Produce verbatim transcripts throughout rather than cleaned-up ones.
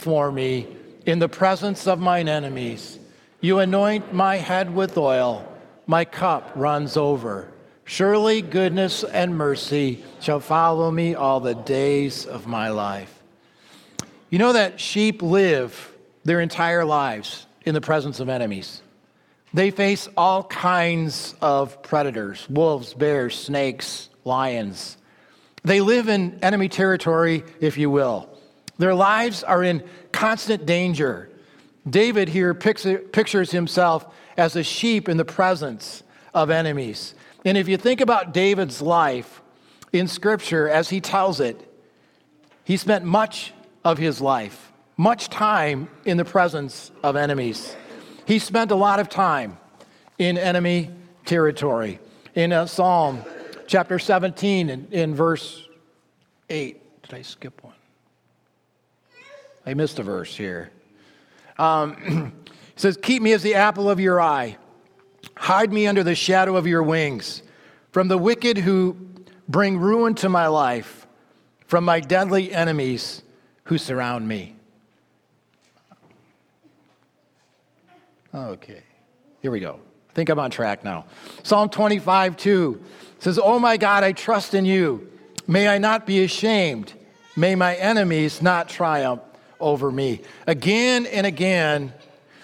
for me in the presence of mine enemies. You anoint my head with oil, my cup runs over. Surely goodness and mercy shall follow me all the days of my life. You know that sheep live their entire lives in the presence of enemies. They face all kinds of predators, wolves, bears, snakes, lions. They live in enemy territory, if you will. Their lives are in constant danger. David here pictures himself as a sheep in the presence of enemies. And if you think about David's life in Scripture as he tells it, he spent much of his life, much time in the presence of enemies. He spent a lot of time in enemy territory. In uh, Psalm chapter seventeen, in, in verse eight, did I skip one? I missed a verse here. Um, it says, keep me as the apple of your eye. Hide me under the shadow of your wings. From the wicked who bring ruin to my life. From my deadly enemies who surround me. Okay, here we go. I think I'm on track now. Psalm twenty-five, two says, oh my God, I trust in you. May I not be ashamed. May my enemies not triumph over me. Again and again,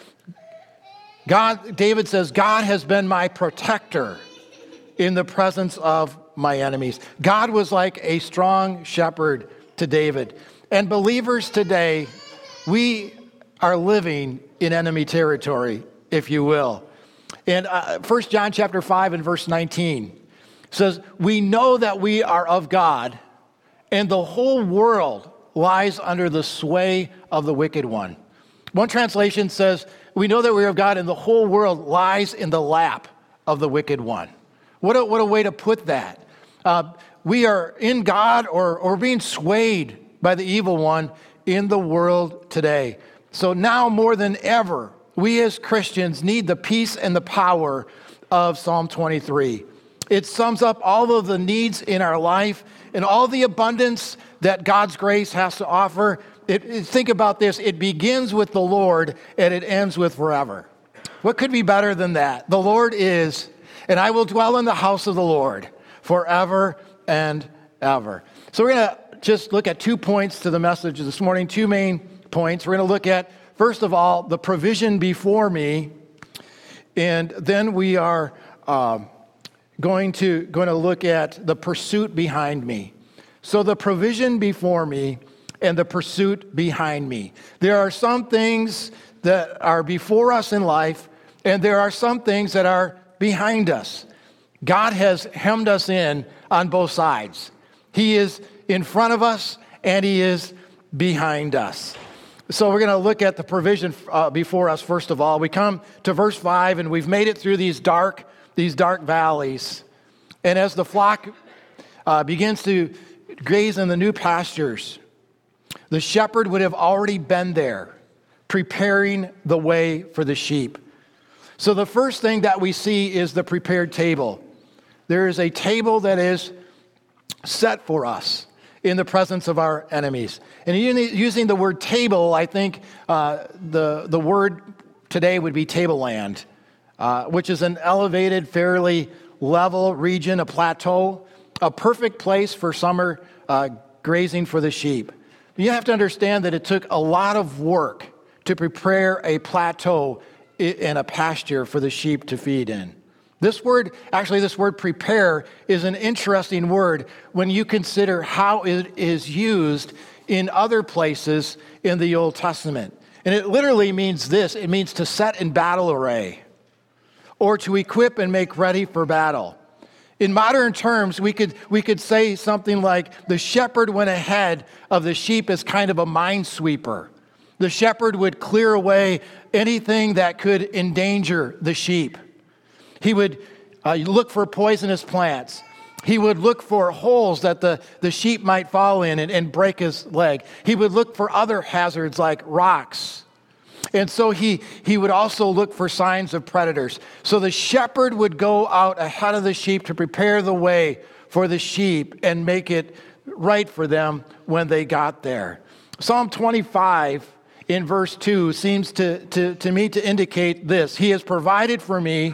God, David says, God has been my protector in the presence of my enemies. God was like a strong shepherd to David. And believers today, we are living in enemy territory, if you will. And uh, First John chapter five and verse nineteen says, we know that we are of God, and the whole world lies under the sway of the wicked one. One translation says, we know that we are of God, and the whole world lies in the lap of the wicked one. What a, what a way to put that. Uh, we are in God or, or being swayed by the evil one in the world today. So now more than ever, we as Christians need the peace and the power of Psalm twenty-three. It sums up all of the needs in our life and all the abundance that God's grace has to offer. It, it, think about this. It begins with the Lord and it ends with forever. What could be better than that? The Lord is, and I will dwell in the house of the Lord forever and ever. So we're going to just look at two points to the message this morning, two main points. We're going to look at, first of all, the provision before me, and then we are um, going to going to look at the pursuit behind me. So the provision before me and the pursuit behind me. There are some things that are before us in life, and there are some things that are behind us. God has hemmed us in on both sides. He is in front of us, and he is behind us. So we're going to look at the provision uh, before us, first of all. We come to verse five, and we've made it through these dark, these dark valleys. And as the flock uh, begins to graze in the new pastures, the shepherd would have already been there, preparing the way for the sheep. So the first thing that we see is the prepared table. There is a table that is set for us in the presence of our enemies. And using the word table, I think uh, the, the word today would be tableland, uh, which is an elevated, fairly level region, a plateau, a perfect place for summer uh, grazing for the sheep. You have to understand that it took a lot of work to prepare a plateau and a pasture for the sheep to feed in. This word, actually this word prepare, is an interesting word when you consider how it is used in other places in the Old Testament. And it literally means this. It means to set in battle array or to equip and make ready for battle. In modern terms, we could we could say something like the shepherd went ahead of the sheep as kind of a minesweeper. The shepherd would clear away anything that could endanger the sheep. He would uh, look for poisonous plants. He would look for holes that the, the sheep might fall in and, and break his leg. He would look for other hazards like rocks. And so he, he would also look for signs of predators. So the shepherd would go out ahead of the sheep to prepare the way for the sheep and make it right for them when they got there. Psalm twenty-five in verse two seems to, to, to me to indicate this. He has provided for me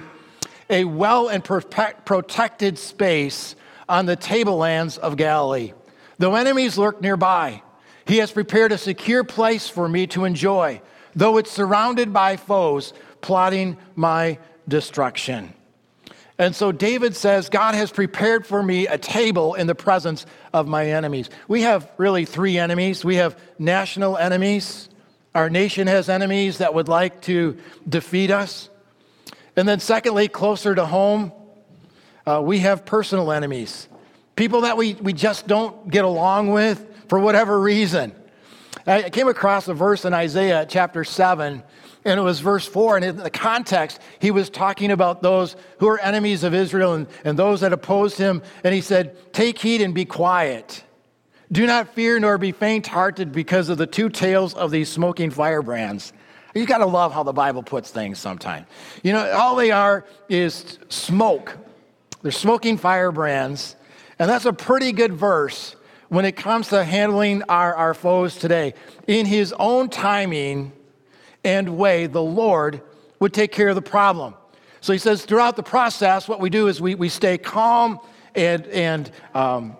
a well and protect, protected space on the tablelands of Galilee. Though enemies lurk nearby, he has prepared a secure place for me to enjoy, though it's surrounded by foes plotting my destruction. And so David says, God has prepared for me a table in the presence of my enemies. We have really three enemies. We have national enemies. Our nation has enemies that would like to defeat us. And then secondly, closer to home, uh, we have personal enemies. People that we, we just don't get along with for whatever reason. I came across a verse in Isaiah chapter seven, and it was verse four, and in the context, he was talking about those who are enemies of Israel and, and those that opposed him, and he said, take heed and be quiet. Do not fear nor be faint-hearted because of the two tails of these smoking firebrands. You got to love how the Bible puts things sometimes. You know, all they are is smoke. They're smoking firebrands, and that's a pretty good verse when it comes to handling our, our foes today. In his own timing and way, the Lord would take care of the problem. So he says throughout the process, what we do is we, we stay calm and, and um,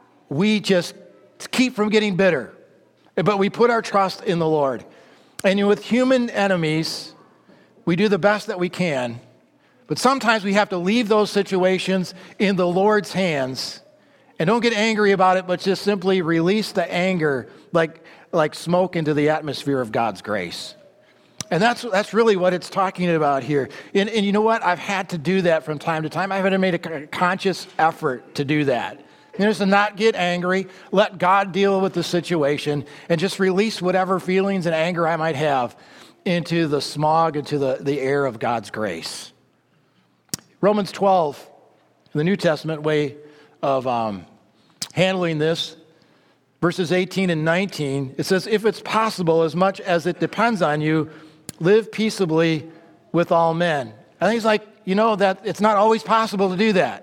we just keep from getting bitter. But we put our trust in the Lord. And with human enemies, we do the best that we can. But sometimes we have to leave those situations in the Lord's hands. And don't get angry about it, but just simply release the anger like, like smoke into the atmosphere of God's grace. And that's that's really what it's talking about here. And, and you know what? I've had to do that from time to time. I've had to make a conscious effort to do that. You know, to not get angry, let God deal with the situation, and just release whatever feelings and anger I might have into the smog, into the, the air of God's grace. Romans twelve, in the New Testament way of um, handling this, verses eighteen and nineteen, it says, if it's possible, as much as it depends on you, live peaceably with all men. I think he's like, you know, that it's not always possible to do that.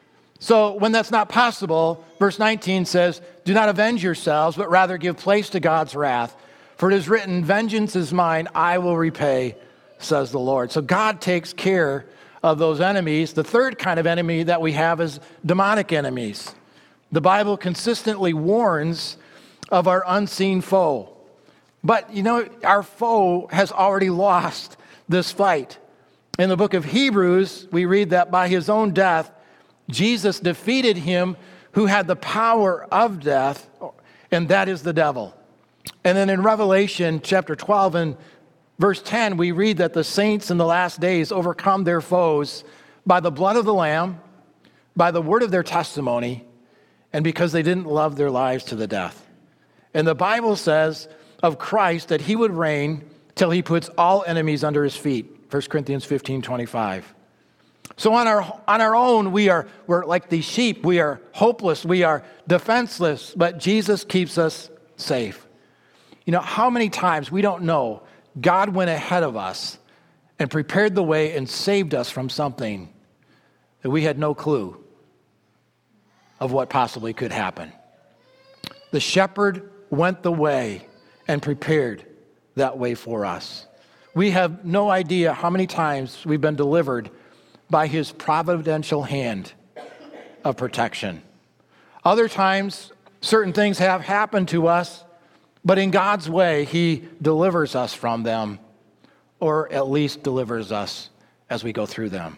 So when that's not possible, verse nineteen says, do not avenge yourselves, but rather give place to God's wrath. For it is written, vengeance is mine, I will repay, says the Lord. So God takes care of those enemies. The third kind of enemy that we have is demonic enemies. The Bible consistently warns of our unseen foe. But, you know, our foe has already lost this fight. In the book of Hebrews, we read that by his own death, Jesus defeated him who had the power of death, and that is the devil. And then in Revelation chapter twelve and verse ten, we read that the saints in the last days overcome their foes by the blood of the Lamb, by the word of their testimony, and because they didn't love their lives to the death. And the Bible says of Christ that he would reign till he puts all enemies under his feet. First Corinthians fifteen twenty-five. So on our on our own, we are we're like these sheep. We are hopeless. We are defenseless. But Jesus keeps us safe. You know, how many times we don't know God went ahead of us and prepared the way and saved us from something that we had no clue of what possibly could happen. The shepherd went the way and prepared that way for us. We have no idea how many times we've been delivered by his providential hand of protection. Other times, certain things have happened to us, but in God's way, he delivers us from them, or at least delivers us as we go through them.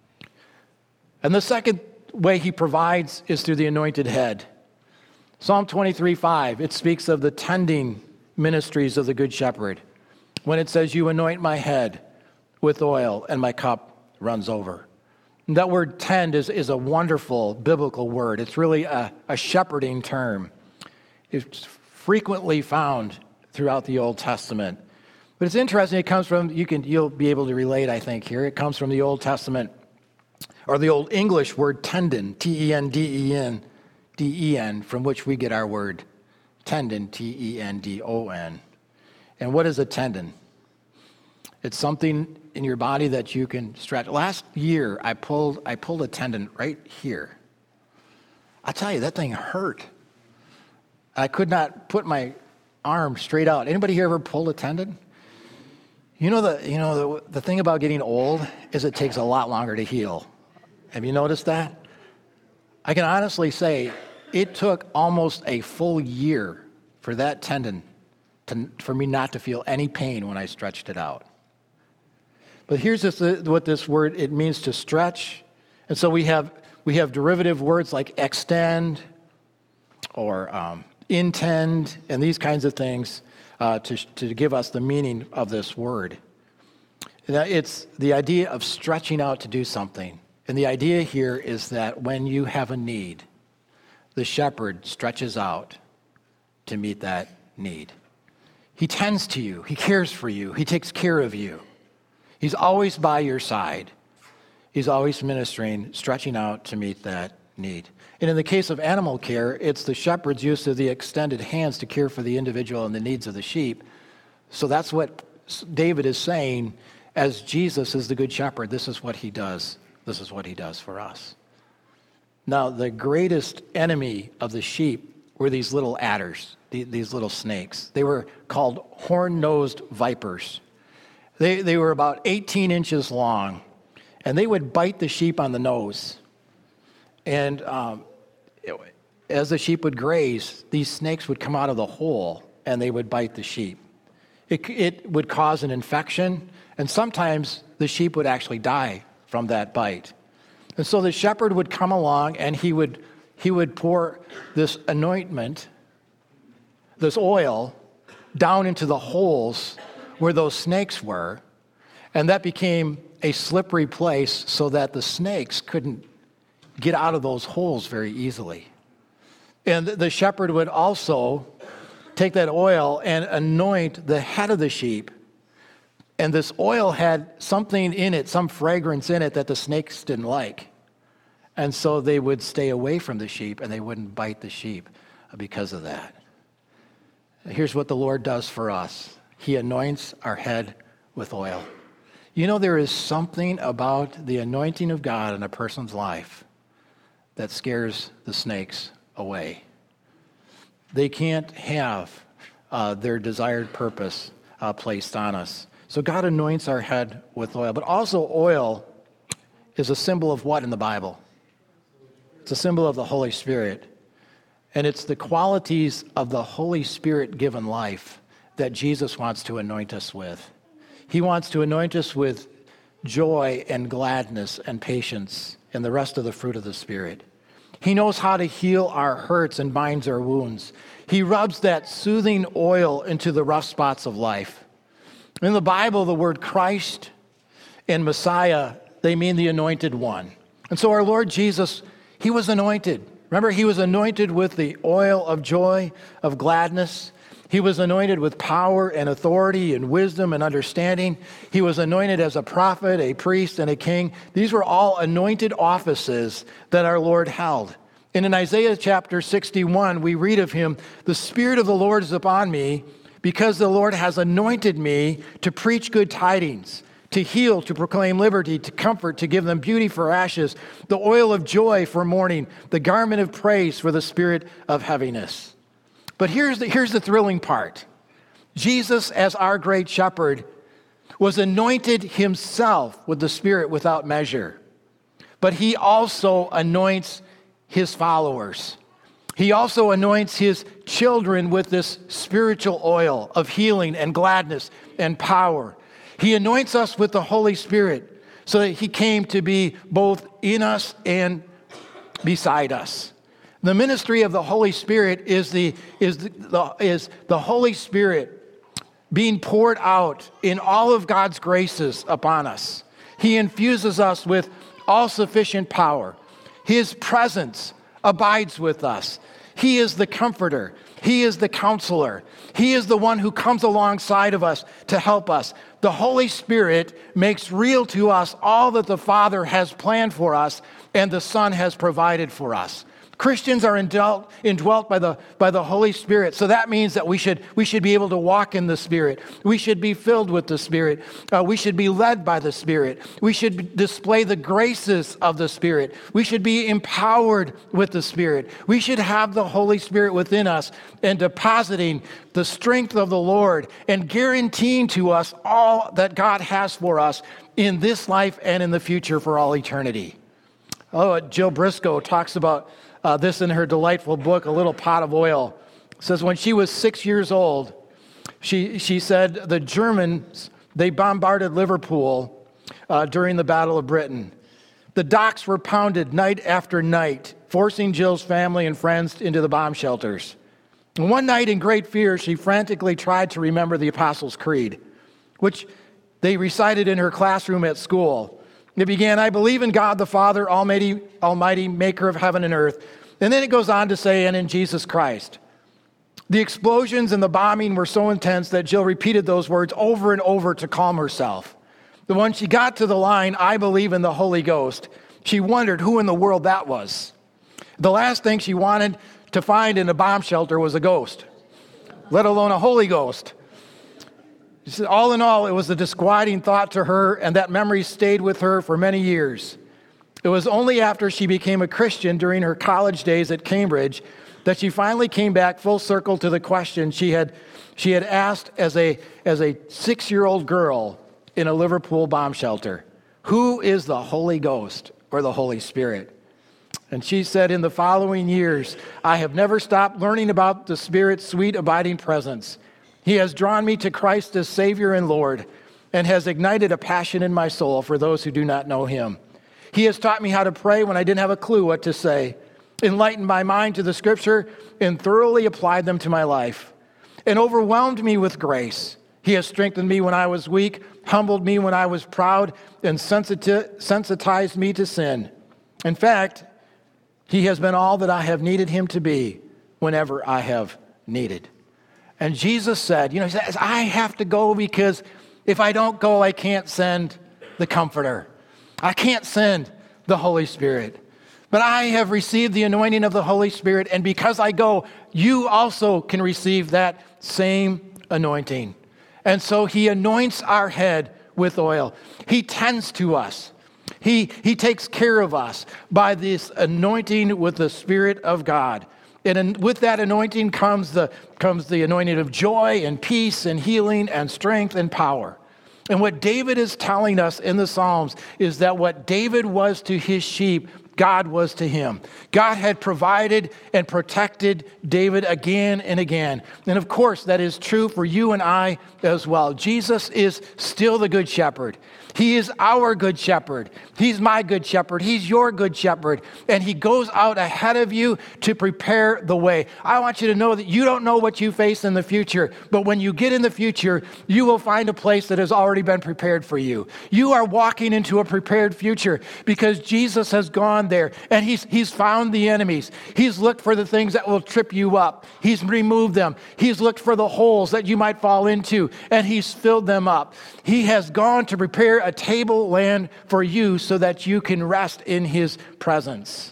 And the second way he provides is through the anointed head. Psalm twenty-three five, it speaks of the tending ministries of the Good Shepherd. When it says, you anoint my head with oil and my cup runs over. And that word tend is, is a wonderful biblical word. It's really a, a shepherding term. It's frequently found throughout the Old Testament. But it's interesting, it comes from, you can, you'll be able to relate, I think, here. It comes from the Old Testament, or the Old English word tendon, T E N D E N, D E N, from which we get our word tendon, T E N D O N. And what is a tendon? It's something in your body that you can stretch. Last year, I pulled I pulled a tendon right here. I'll tell you, that thing hurt. I could not put my arm straight out. Anybody here ever pulled a tendon? You know the you know the, the thing about getting old is it takes a lot longer to heal. Have you noticed that? I can honestly say it took almost a full year for that tendon to, for me not to feel any pain when I stretched it out. But here's this, what this word, it means to stretch. And so we have we have derivative words like extend or um, intend and these kinds of things uh, to, to give us the meaning of this word. It's the idea of stretching out to do something. And the idea here is that when you have a need, the shepherd stretches out to meet that need. He tends to you. He cares for you. He takes care of you. He's always by your side. He's always ministering, stretching out to meet that need. And in the case of animal care, it's the shepherd's use of the extended hands to care for the individual and the needs of the sheep. So that's what David is saying. As Jesus is the good shepherd, this is what he does. This is what he does for us. Now, the greatest enemy of the sheep were these little adders, these little snakes. They were called horn-nosed vipers. They, they were about eighteen inches long, and they would bite the sheep on the nose. And um, it, as the sheep would graze, these snakes would come out of the hole, and they would bite the sheep. It, it would cause an infection, and sometimes the sheep would actually die from that bite. And so the shepherd would come along, and he would he would pour this anointment, this oil, down into the holes where those snakes were, and that became a slippery place so that the snakes couldn't get out of those holes very easily. And the shepherd would also take that oil and anoint the head of the sheep, and this oil had something in it, some fragrance in it that the snakes didn't like. And so they would stay away from the sheep, and they wouldn't bite the sheep because of that. Here's what the Lord does for us. He anoints our head with oil. You know, there is something about the anointing of God in a person's life that scares the snakes away. They can't have uh, their desired purpose uh, placed on us. So God anoints our head with oil. But also oil is a symbol of what in the Bible? It's a symbol of the Holy Spirit. And it's the qualities of the Holy Spirit-given life that Jesus wants to anoint us with. He wants to anoint us with joy and gladness and patience and the rest of the fruit of the Spirit. He knows how to heal our hurts and binds our wounds. He rubs that soothing oil into the rough spots of life. In the Bible, the word Christ and Messiah, they mean the anointed one. And so our Lord Jesus, he was anointed. Remember, he was anointed with the oil of joy, of gladness. He was anointed with power and authority and wisdom and understanding. He was anointed as a prophet, a priest, and a king. These were all anointed offices that our Lord held. And in Isaiah chapter sixty-one, we read of him, "The Spirit of the Lord is upon me, because the Lord has anointed me to preach good tidings, to heal, to proclaim liberty, to comfort, to give them beauty for ashes, the oil of joy for mourning, the garment of praise for the spirit of heaviness." But here's the, here's the thrilling part. Jesus, as our great shepherd, was anointed himself with the Spirit without measure. But he also anoints his followers. He also anoints his children with this spiritual oil of healing and gladness and power. He anoints us with the Holy Spirit so that he came to be both in us and beside us. The ministry of the Holy Spirit is the, is the, is the Holy Spirit being poured out in all of God's graces upon us. He infuses us with all-sufficient power. His presence abides with us. He is the comforter. He is the counselor. He is the one who comes alongside of us to help us. The Holy Spirit makes real to us all that the Father has planned for us and the Son has provided for us. Christians are indwelt, indwelt by the, by the Holy Spirit. So that means that we should, we should be able to walk in the Spirit. We should be filled with the Spirit. Uh, we should be led by the Spirit. We should display the graces of the Spirit. We should be empowered with the Spirit. We should have the Holy Spirit within us and depositing the strength of the Lord and guaranteeing to us all that God has for us in this life and in the future for all eternity. Oh, Jill Briscoe talks about Uh, this in her delightful book, A Little Pot of Oil. It says when she was six years old, she, she said the Germans, they bombarded Liverpool uh, during the Battle of Britain. The docks were pounded night after night, forcing Jill's family and friends into the bomb shelters. And one night in great fear, she frantically tried to remember the Apostles' Creed, which they recited in her classroom at school. It began, I believe in God the Father, Almighty, Almighty, maker of heaven and earth. And then it goes on to say, and in Jesus Christ. The explosions and the bombing were so intense that Jill repeated those words over and over to calm herself. But when she got to the line, I believe in the Holy Ghost, she wondered who in the world that was. The last thing she wanted to find in a bomb shelter was a ghost, let alone a Holy Ghost. She said, all in all, it was a disquieting thought to her, and that memory stayed with her for many years. It was only after she became a Christian during her college days at Cambridge that she finally came back full circle to the question she had, she had asked as a, as a six-year-old girl in a Liverpool bomb shelter. Who is the Holy Ghost or the Holy Spirit? And she said, in the following years, I have never stopped learning about the Spirit's sweet abiding presence. He has drawn me to Christ as Savior and Lord and has ignited a passion in my soul for those who do not know him. He has taught me how to pray when I didn't have a clue what to say, enlightened my mind to the Scripture, and thoroughly applied them to my life, and overwhelmed me with grace. He has strengthened me when I was weak, humbled me when I was proud, and sensiti- sensitized me to sin. In fact, he has been all that I have needed him to be whenever I have needed. And Jesus said, you know, he says, I have to go because if I don't go, I can't send the Comforter. I can't send the Holy Spirit. But I have received the anointing of the Holy Spirit, and because I go, you also can receive that same anointing. And so he anoints our head with oil. He tends to us. He, he takes care of us by this anointing with the Spirit of God. And with that anointing comes the, comes the anointing of joy and peace and healing and strength and power. And what David is telling us in the Psalms is that what David was to his sheep, God was to him. God had provided and protected David again and again. And of course, that is true for you and I as well. Jesus is still the good shepherd. He is our good shepherd. He's my good shepherd. He's your good shepherd. And he goes out ahead of you to prepare the way. I want you to know that you don't know what you face in the future, but when you get in the future, you will find a place that has already been prepared for you. You are walking into a prepared future because Jesus has gone there and he's, he's found the enemies. He's looked for the things that will trip you up. He's removed them. He's looked for the holes that you might fall into and he's filled them up. He has gone to prepare a tableland for you so that you can rest in his presence.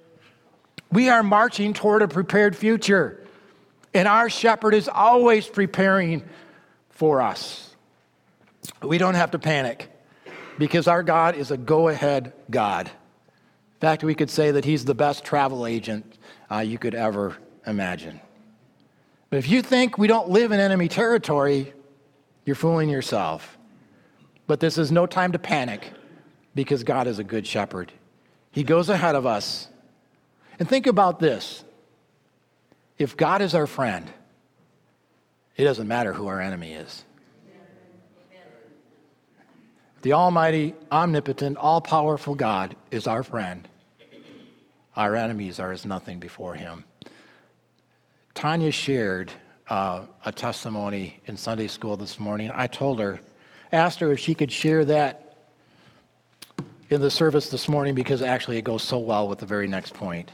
We are marching toward a prepared future, and our shepherd is always preparing for us. We don't have to panic because our God is a go-ahead God. In fact, we could say that he's the best travel agent uh, you could ever imagine. But if you think we don't live in enemy territory, you're fooling yourself. But this is no time to panic because God is a good shepherd. He goes ahead of us. And think about this. If God is our friend, it doesn't matter who our enemy is. The almighty, omnipotent, all-powerful God is our friend. Our enemies are as nothing before him. Tanya shared uh, a testimony in Sunday school this morning. I told her, asked her if she could share that in the service this morning because actually it goes so well with the very next point.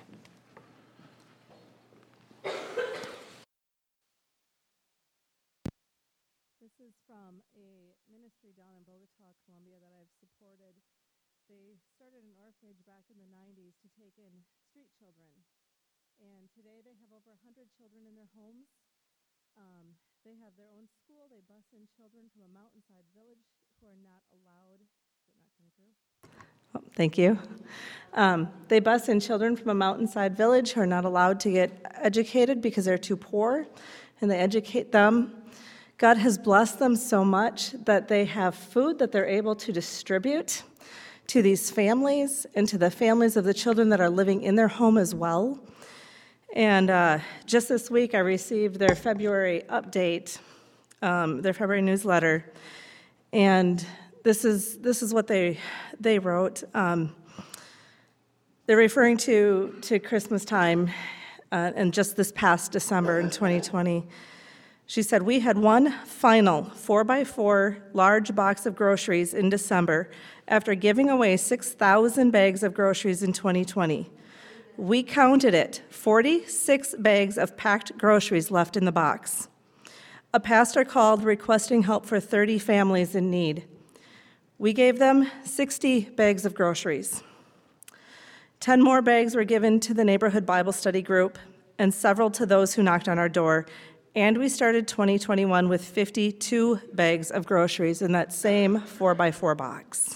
This is from a ministry down in Bogota, Colombia that I've supported. They started an orphanage back in the nineties to take in street children. and today they have over one hundred children in their homes. Um, they have their own school. They bus in children from a mountainside village who are not allowed. Is it not coming through? Oh, thank you. Um, they bus in children from a mountainside village who are not allowed to get educated because they're too poor, and they educate them. God has blessed them so much that they have food that they're able to distribute to these families and to the families of the children that are living in their home as well. And uh, just this week, I received their February update, um, their February newsletter, and this is this is what they they wrote. Um, they're referring to to Christmas time, uh, and just this past December in twenty twenty. She said, "We had one final four by four large box of groceries in December after giving away six thousand bags of groceries in twenty twenty. We counted it, forty-six bags of packed groceries left in the box. A pastor called requesting help for thirty families in need. We gave them sixty bags of groceries. ten more bags were given to the neighborhood Bible study group and several to those who knocked on our door. And we started twenty twenty-one with fifty-two bags of groceries in that same four by four box.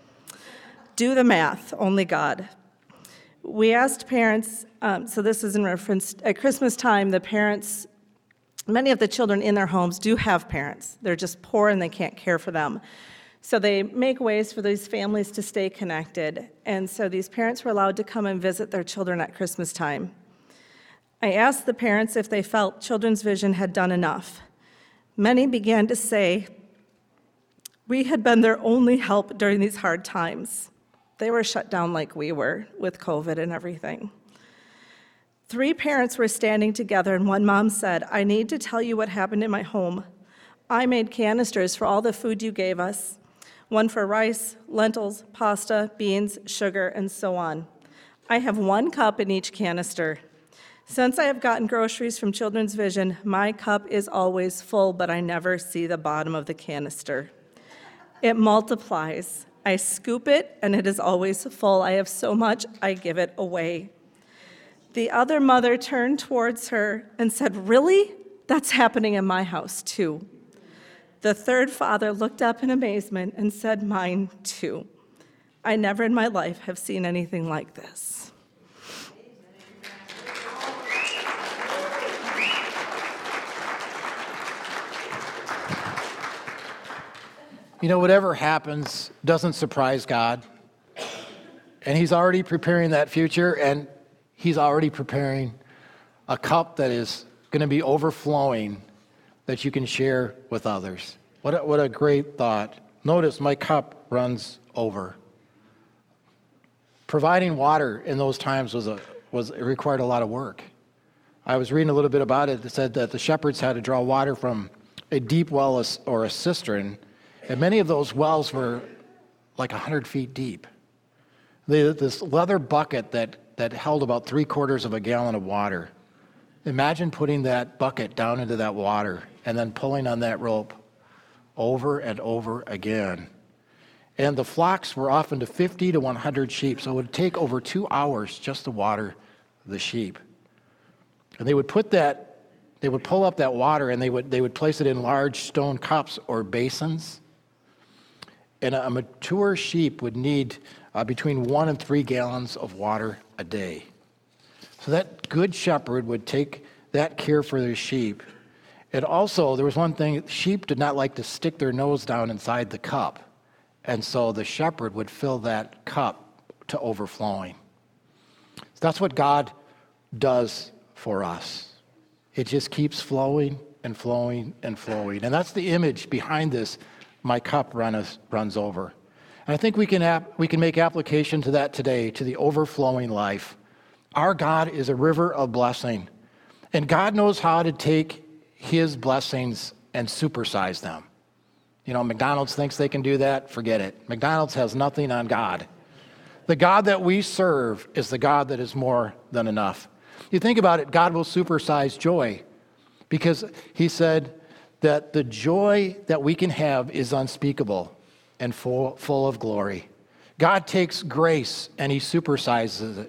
Do the math, only God. We asked parents, um, so this is in reference, at Christmas time, the parents, many of the children in their homes do have parents. They're just poor and they can't care for them. So they make ways for these families to stay connected. And so these parents were allowed to come and visit their children at Christmas time. I asked the parents if they felt Children's Vision had done enough. Many began to say, we had been their only help during these hard times. They were shut down like we were with COVID and everything. Three parents were standing together, and one mom said, I need to tell you what happened in my home. I made canisters for all the food you gave us, one for rice, lentils, pasta, beans, sugar, and so on. I have one cup in each canister. Since I have gotten groceries from Children's Vision, my cup is always full, but I never see the bottom of the canister. It multiplies. I scoop it, and it is always full. I have so much, I give it away. The other mother turned towards her and said, really? That's happening in my house, too. The third father looked up in amazement and said, mine, too. I never in my life have seen anything like this. You know, whatever happens doesn't surprise God. And he's already preparing that future, and he's already preparing a cup that is going to be overflowing that you can share with others. What a, what a great thought. Notice my cup runs over. Providing water in those times was a was it required a lot of work. I was reading a little bit about it. It said that the shepherds had to draw water from a deep well or a cistern, and many of those wells were like one hundred feet deep. They had this leather bucket that, that held about three quarters of a gallon of water. Imagine putting that bucket down into that water and then pulling on that rope over and over again. And the flocks were often to fifty to one hundred sheep, so it would take over two hours just to water the sheep. And they would put that, they would pull up that water and they would they would place it in large stone cups or basins. And a mature sheep would need uh, between one and three gallons of water a day. So that good shepherd would take that care for their sheep. And also, there was one thing, sheep did not like to stick their nose down inside the cup. And so the shepherd would fill that cup to overflowing. So that's what God does for us. It just keeps flowing and flowing and flowing. And that's the image behind this, my cup runneth, runs over. And I think we can ap- we can make application to that today, to the overflowing life. Our God is a river of blessing. And God knows how to take his blessings and supersize them. You know, McDonald's thinks they can do that. Forget it. McDonald's has nothing on God. The God that we serve is the God that is more than enough. You think about it, God will supersize joy, because he said that the joy that we can have is unspeakable and full, full of glory. God takes grace and he supersizes it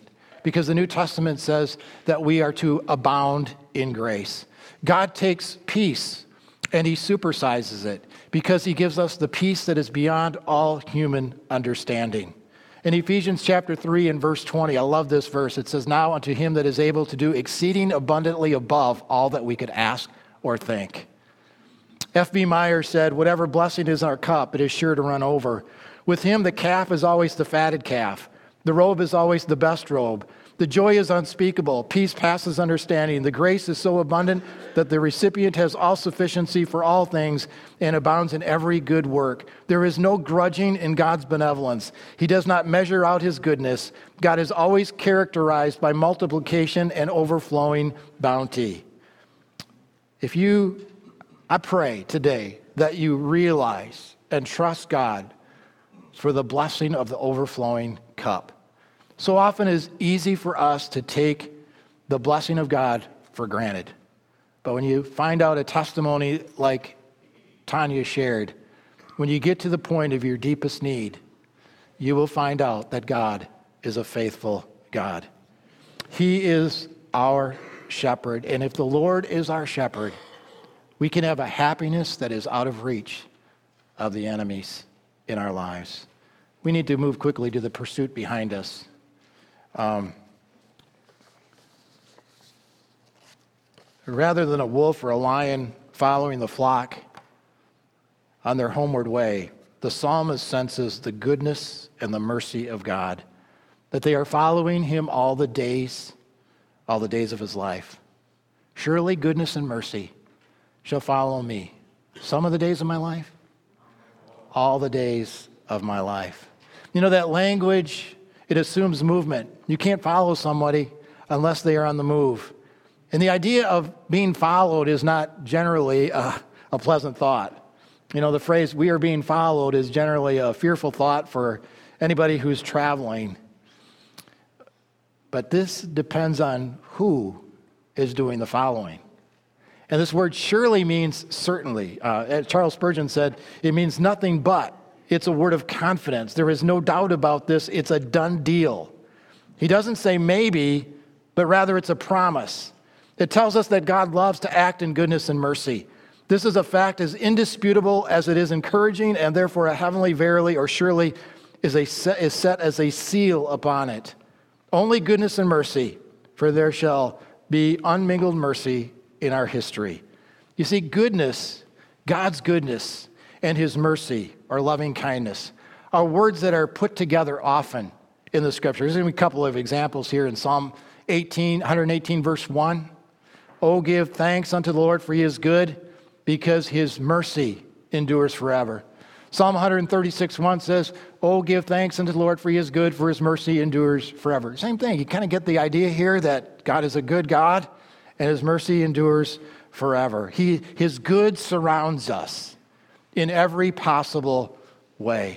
because the New Testament says that we are to abound in grace. God takes peace and he supersizes it because he gives us the peace that is beyond all human understanding. In Ephesians chapter three and verse twenty, I love this verse. It says, "Now unto him that is able to do exceeding abundantly above all that we could ask or think." F B Meyer said, "Whatever blessing is in our cup, it is sure to run over. With him, the calf is always the fatted calf. The robe is always the best robe. The joy is unspeakable. Peace passes understanding. The grace is so abundant that the recipient has all sufficiency for all things and abounds in every good work. There is no grudging in God's benevolence. He does not measure out his goodness. God is always characterized by multiplication and overflowing bounty." If you, I pray today that you realize and trust God for the blessing of the overflowing cup. So often it is easy for us to take the blessing of God for granted. But when you find out a testimony like Tanya shared, when you get to the point of your deepest need, you will find out that God is a faithful God. He is our shepherd. And if the Lord is our shepherd, we can have a happiness that is out of reach of the enemies in our lives. We need to move quickly to the pursuit behind us. Um, rather than a wolf or a lion following the flock on their homeward way, the psalmist senses the goodness and the mercy of God, that they are following him all the days, all the days of his life. "Surely goodness and mercy shall follow me some of the days of my life, all the days of my life." You know, that language, it assumes movement. You can't follow somebody unless they are on the move. And the idea of being followed is not generally a, a pleasant thought. You know, the phrase, "we are being followed," is generally a fearful thought for anybody who's traveling. But this depends on who is doing the following. And this word surely means certainly. Uh, as Charles Spurgeon said, it means nothing but. It's a word of confidence. There is no doubt about this. It's a done deal. He doesn't say maybe, but rather it's a promise. It tells us that God loves to act in goodness and mercy. This is a fact as indisputable as it is encouraging, and therefore a heavenly verily or surely is, a set, is set as a seal upon it. Only goodness and mercy, for there shall be unmingled mercy in our history. You see, goodness, God's goodness, and his mercy or loving kindness are words that are put together often in the scripture. There's going to be a couple of examples here in Psalm eighteen, one eighteen, verse one. "Oh, give thanks unto the Lord, for he is good, because his mercy endures forever." Psalm one thirty-six, one says, "Oh, give thanks unto the Lord, for he is good, for his mercy endures forever." Same thing. You kind of get the idea here that God is a good God and his mercy endures forever. He, his good surrounds us in every possible way.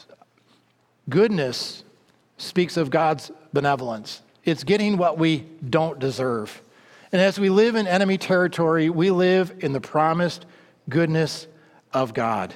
Goodness speaks of God's benevolence. It's getting what we don't deserve. And as we live in enemy territory, we live in the promised goodness of God.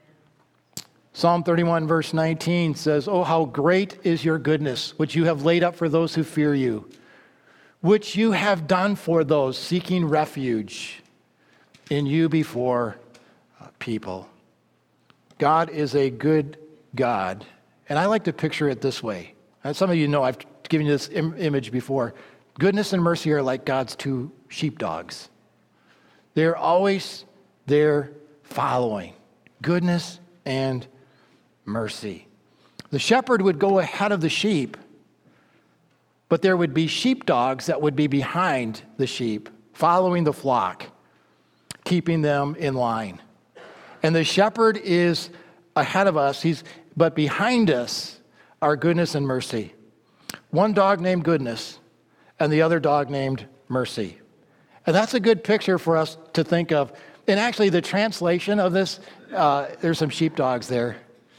Psalm thirty-one, verse nineteen says, "Oh, how great is your goodness, which you have laid up for those who fear you, which you have done for those seeking refuge in you before people." God is a good God. And I like to picture it this way. And some of you know I've given you this im- image before. Goodness and mercy are like God's two sheepdogs. They're always there following goodness and mercy. The shepherd would go ahead of the sheep, but there would be sheepdogs that would be behind the sheep, following the flock, keeping them in line. And the shepherd is ahead of us, he's, but behind us are goodness and mercy. One dog named Goodness and the other dog named Mercy. And that's a good picture for us to think of. And actually the translation of this, uh, there's some sheepdogs there.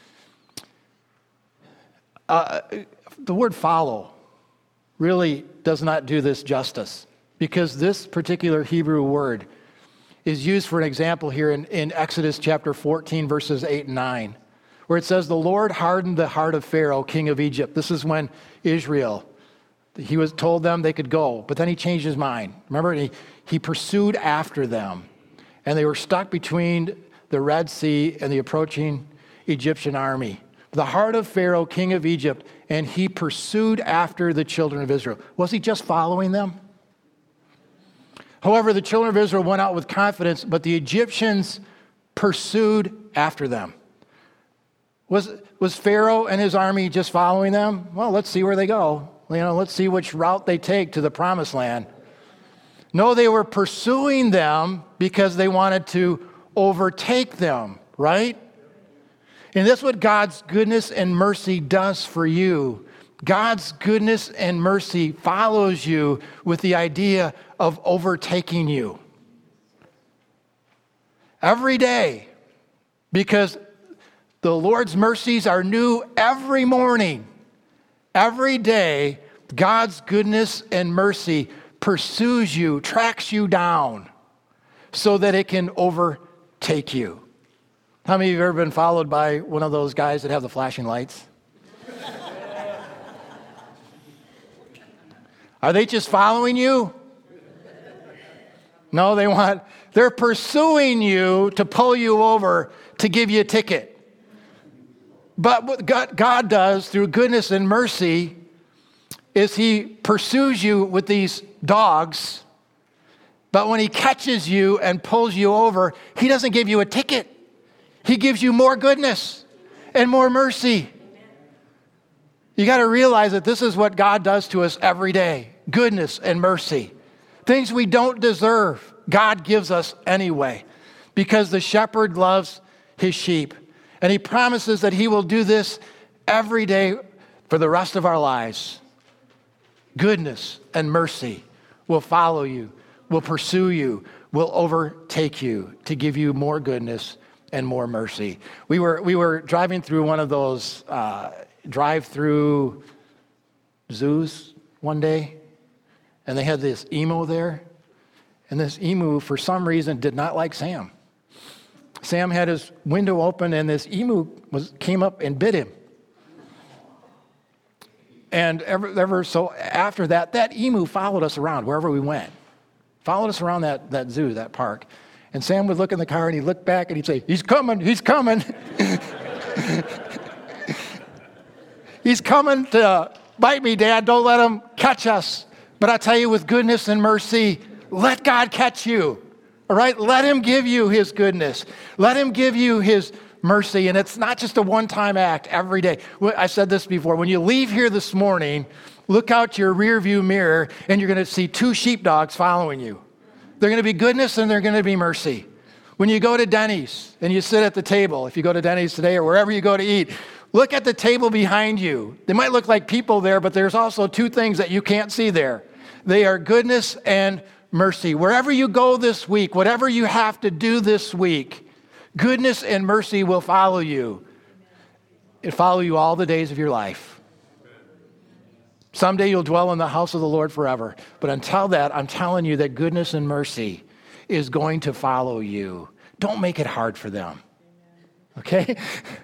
Uh, the word follow really does not do this justice, because this particular Hebrew word is used for an example here in, in Exodus chapter fourteen, verses eight and nine, where it says, "The Lord hardened the heart of Pharaoh, king of Egypt." This is when Israel, he was told them they could go, but then he changed his mind. Remember, he, he pursued after them, and they were stuck between the Red Sea and the approaching Egyptian army. The heart of Pharaoh, king of Egypt, and he pursued after the children of Israel. Was he just following them? However, the children of Israel went out with confidence, but the Egyptians pursued after them. Was, was Pharaoh and his army just following them? Well, let's see where they go. You know, let's see which route they take to the promised land. No, they were pursuing them because they wanted to overtake them, right? And that's what God's goodness and mercy does for you. God's goodness and mercy follows you with the idea of overtaking you every day, because the Lord's mercies are new every morning. Every day, God's goodness and mercy pursues you, tracks you down, so that it can overtake you. How many of you have ever been followed by one of those guys that have the flashing lights? Are they just following you? No, they want, they're pursuing you to pull you over to give you a ticket. But what God, God does through goodness and mercy is he pursues you with these dogs, but when he catches you and pulls you over, he doesn't give you a ticket. He gives you more goodness and more mercy. You got to realize that this is what God does to us every day. Goodness and mercy. Things we don't deserve, God gives us anyway, because the shepherd loves his sheep. And he promises that he will do this every day for the rest of our lives. Goodness and mercy will follow you, will pursue you, will overtake you to give you more goodness and more mercy. We were we were driving through one of those uh, drive-through zoos one day, and they had this emu there, and this emu, for some reason, did not like Sam. Sam had his window open, and this emu was came up and bit him. And ever, ever so after that, that emu followed us around wherever we went. Followed us around that, that zoo, that park. And Sam would look in the car, and he'd look back, and he'd say, he's coming, he's coming. He's coming to bite me, Dad. Don't let him catch us. But I tell you, with goodness and mercy, let God catch you. All right? Let him give you his goodness. Let him give you his mercy. And it's not just a one-time act every day. I said this before. When you leave here this morning, look out your rearview mirror, and you're going to see two sheepdogs following you. They're going to be goodness, and they're going to be mercy. When you go to Denny's and you sit at the table, if you go to Denny's today or wherever you go to eat, look at the table behind you. They might look like people there, but there's also two things that you can't see there. They are goodness and mercy. Wherever you go this week, whatever you have to do this week, goodness and mercy will follow you. It'll follow you all the days of your life. Someday you'll dwell in the house of the Lord forever. But until that, I'm telling you that goodness and mercy is going to follow you. Don't make it hard for them. Okay?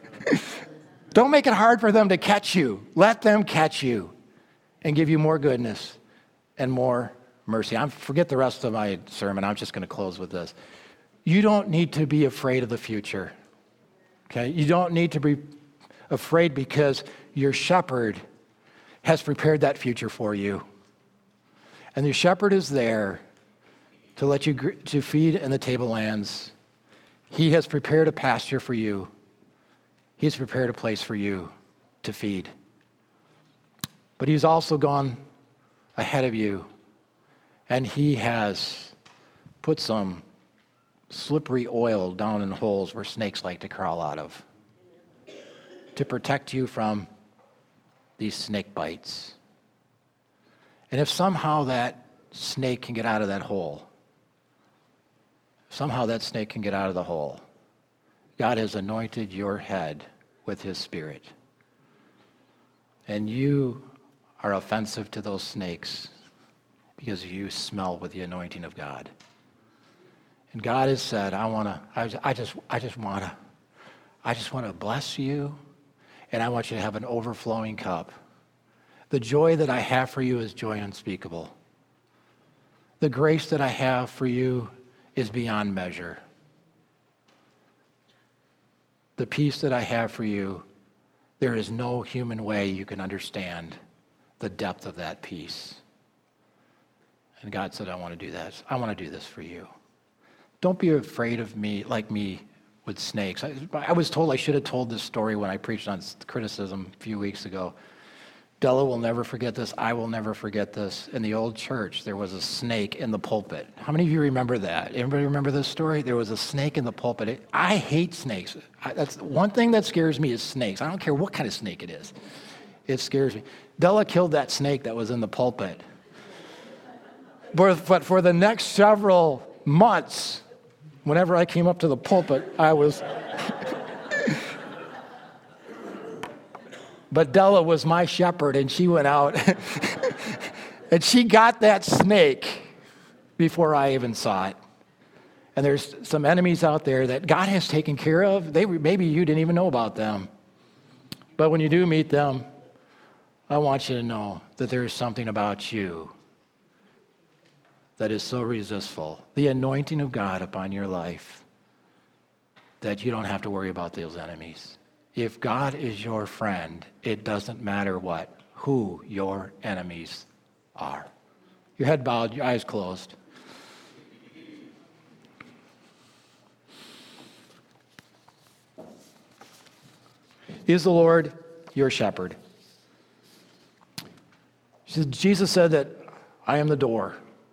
Don't make it hard for them to catch you. Let them catch you and give you more goodness and more mercy. I forget the rest of my sermon. I'm just going to close with this. You don't need to be afraid of the future. Okay? You don't need to be afraid, because your shepherd has prepared that future for you. And the shepherd is there to let you gr- to feed in the tablelands. He has prepared a pasture for you. He's prepared a place for you to feed. But he's also gone ahead of you, and he has put some slippery oil down in holes where snakes like to crawl out of, to protect you from these snake bites. And if somehow that snake can get out of that hole, somehow that snake can get out of the hole, God has anointed your head with his Spirit. And you are offensive to those snakes because you smell with the anointing of God. And God has said, I want to, I, I just, I just want to, I just want to bless you, and I want you to have an overflowing cup The joy that I have for you is joy unspeakable. The grace that I have for you is beyond measure. The peace that I have for you, there is no human way you can understand the depth of that peace. And God said, I want to do that. I want to do this for you. Don't be afraid of me like me with snakes. I, I was told I should have told this story when I preached on criticism a few weeks ago. Della will never forget this. I will never forget this. In the old church, there was a snake in the pulpit. How many of you remember that? Anybody remember this story? There was a snake in the pulpit. It, I hate snakes. I, that's one thing that scares me is snakes. I don't care what kind of snake it is. It scares me. Della killed that snake that was in the pulpit. But, but for the next several months, whenever I came up to the pulpit, I was... But Della was my shepherd, and she went out, and she got that snake before I even saw it. And there's some enemies out there that God has taken care of. They maybe you didn't even know about them. But when you do meet them, I want you to know that there is something about you that is so resistful, the anointing of God upon your life, that you don't have to worry about those enemies. If God is your friend, it doesn't matter what, who your enemies are. Your head bowed, your eyes closed. Is the Lord your shepherd? Jesus said that I am the door.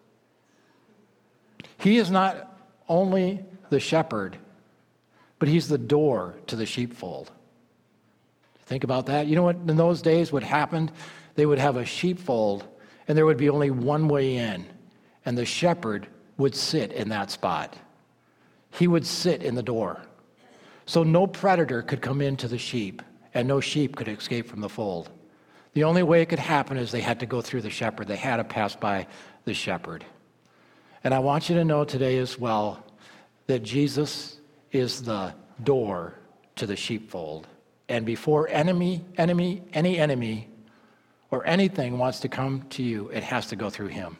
He is not only the shepherd, but he's the door to the sheepfold. Think about that. You know what in those days what happened? They would have a sheepfold, and there would be only one way in, and the shepherd would sit in that spot. He would sit in the door. So no predator could come into the sheep, and no sheep could escape from the fold. The only way it could happen is they had to go through the shepherd. They had to pass by the shepherd. And I want you to know today as well that Jesus is the door to the sheepfold. And before enemy, enemy, any enemy or anything wants to come to you, it has to go through him.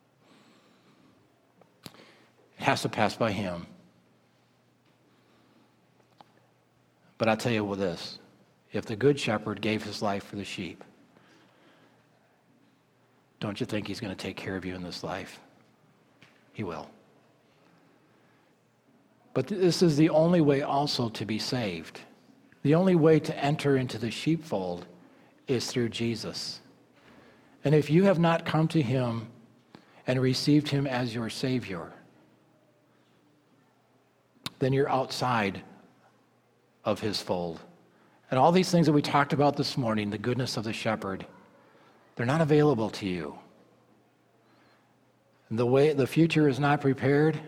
It has to pass by him. But I'll tell you with this, if the good shepherd gave his life for the sheep, don't you think he's going to take care of you in this life? He will. But this is the only way also to be saved. The only way to enter into the sheepfold is through Jesus. And if you have not come to him and received him as your Savior, then you're outside of his fold. And all these things that we talked about this morning, the goodness of the shepherd, they're not available to you. The way the future is not prepared.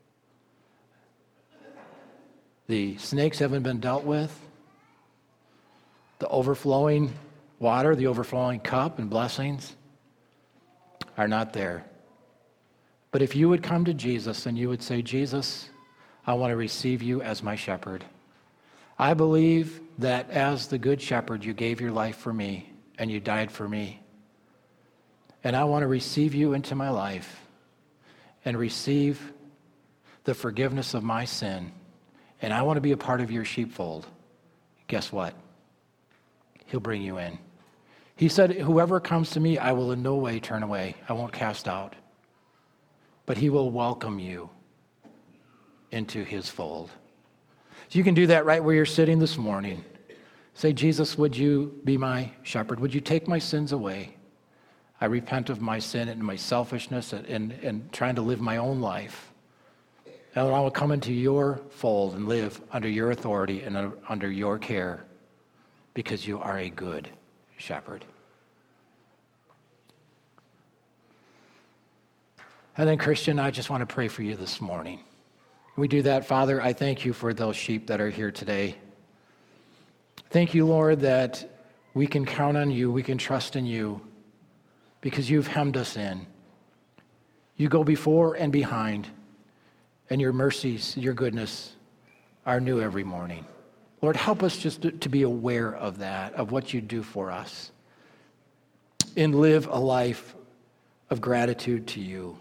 The snakes haven't been dealt with. The overflowing water, the overflowing cup and blessings are not there. But if you would come to Jesus and you would say, Jesus, I want to receive you as my shepherd. I believe that as the good shepherd, you gave your life for me and you died for me. And I want to receive you into my life and receive the forgiveness of my sin. And I want to be a part of your sheepfold. Guess what? He'll bring you in. He said, whoever comes to me, I will in no way turn away. I won't cast out. But he will welcome you into his fold. So you can do that right where you're sitting this morning. Say, Jesus, would you be my shepherd? Would you take my sins away? I repent of my sin and my selfishness and, and, and trying to live my own life. And I will come into your fold and live under your authority and under your care because you are a good shepherd. And then, Christian, I just want to pray for you this morning. We do that, Father. I thank you for those sheep that are here today. Thank you, Lord, that we can count on you, we can trust in you, because you've hemmed us in. You go before and behind, and your mercies, your goodness are new every morning. Lord, help us just to, to be aware of that, of what you do for us. and live a life of gratitude to you.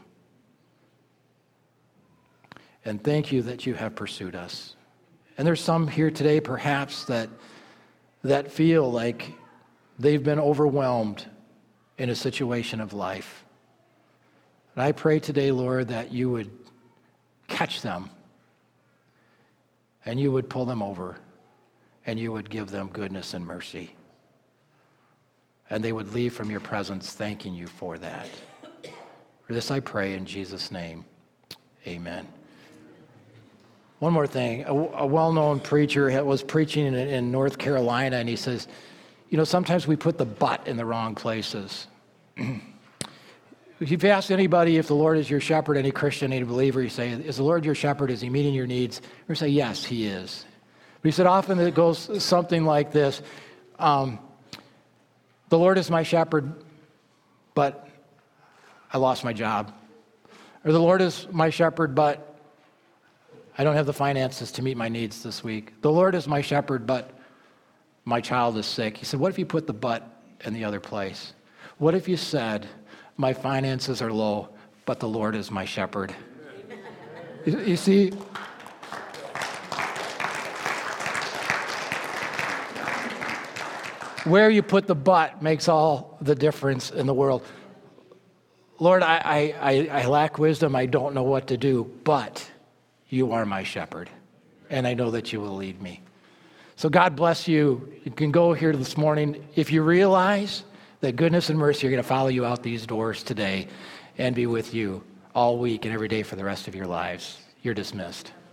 And thank you that you have pursued us. And there's some here today, perhaps, that that feel like they've been overwhelmed in a situation of life. And I pray today, Lord, that you would catch them and you would pull them over and you would give them goodness and mercy. And they would leave from your presence thanking you for that. For this I pray in Jesus' name. Amen. One more thing. A, a well-known preacher was preaching in, in North Carolina, and he says, you know, sometimes we put the but in the wrong places. If you've asked anybody if the Lord is your shepherd, any Christian, any believer, you say, is the Lord your shepherd? Is he meeting your needs? Or say, yes, he is. But he said often it goes something like this. Um, the Lord is my shepherd, but I lost my job. Or the Lord is my shepherd, but I don't have the finances to meet my needs this week. The Lord is my shepherd, but my child is sick. He said, what if you put the but in the other place? What if you said, my finances are low, but the Lord is my shepherd? You, you see, where you put the but makes all the difference in the world. Lord, I, I, I lack wisdom. I don't know what to do, but you are my shepherd, and I know that you will lead me. So God bless you. You can go here this morning. If you realize that goodness and mercy are going to follow you out these doors today and be with you all week and every day for the rest of your lives, you're dismissed.